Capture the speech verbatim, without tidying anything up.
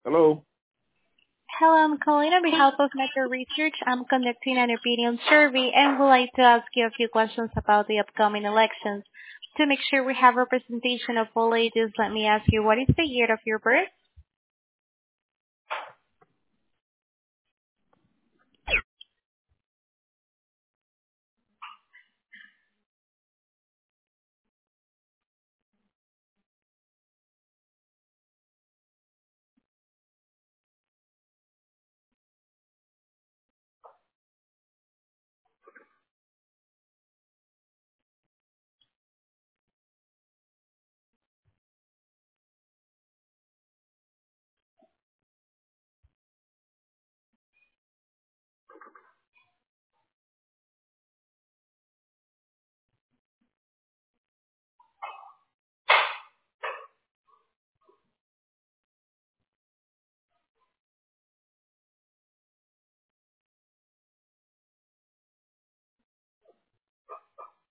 Hello. Hello, I'm calling on behalf of Metro Research. I'm conducting an opinion survey and would like to ask you a few questions about the upcoming elections. To make sure we have representation of all ages, let me ask you, what is the year of your birth?